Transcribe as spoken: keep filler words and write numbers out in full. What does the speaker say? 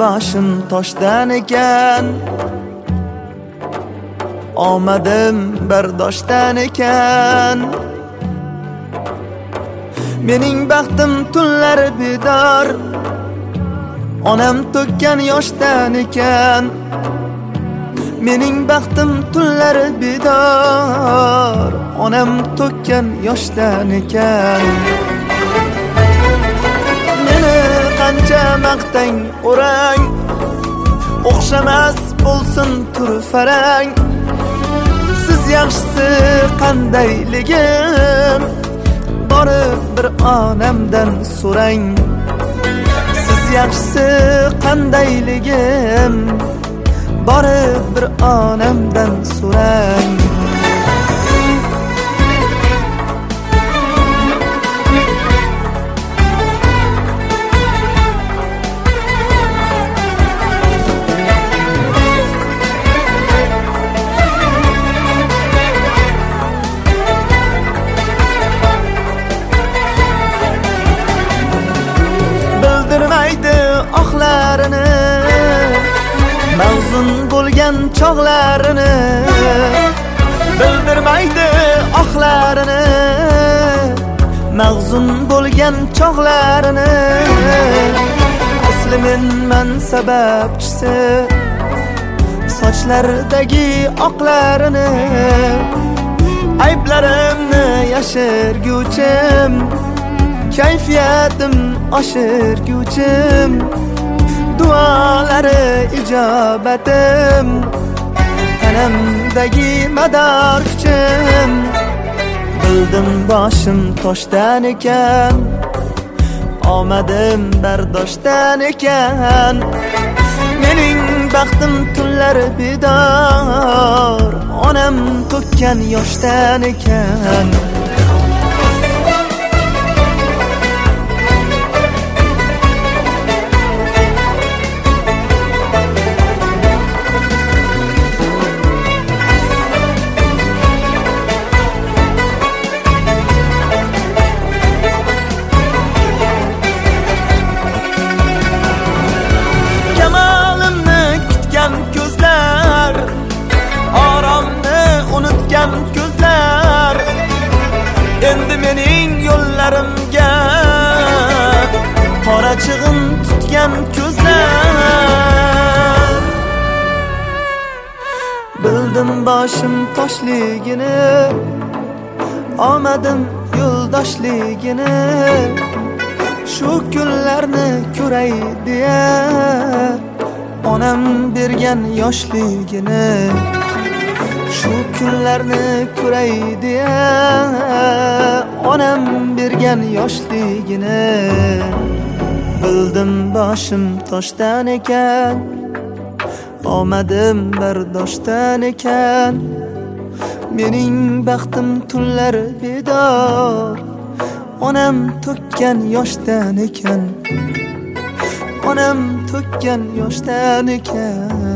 boshim toshdan ekan, omadim bardoshdan ekan. Mening baxtim tunlar bedor, onam to'kkan yoshdan ekan. Mening baxtim tunlar bedor, onam to'kkan yoshdan ekan. Meni qancha maqtang o'rang, o'xshamas bo'lsin turfarang. Siz yaxshisi qandayligim, borib bir onamdan so'rang. Siz yaxshisi qandayligim, borib bir onamdan so'rang. Bildirmaydi oqlarini, mavzun bo'lgan chog'larini. Bildirmaydi oqlarini, mavzun bo'lgan chog'larini. Asli menman sababchisi, sochlaridagi oqlarini. Ayblarimni yashirguvchim, kayfiyatim oshirguvchim. Duolari ijobatim, tanamdagi mador kuchim. Bildim boshim toshdan ekan, omadim bardoshdan ekan. Mening baxtim tunlar bedor, onam to'kkan yoshdan ekan. Ko'zlar endi mening yo'llarimga qora chig'in tutgan ko'zlar. Bildim boshim toshligini, omadim yo'ldoshligini. Shu kunlarni ko'ray deya, onam bergan yoshligini. Shu kunlarni ko'ray deya, onam bergan yoshligini. Bildim boshim toshdan ekan, omadim bardoshdan ekan. Mening baxtim tunlar bedor, onam to'kkan yoshdan ekan. Onam to'kkan yoshdan ekan.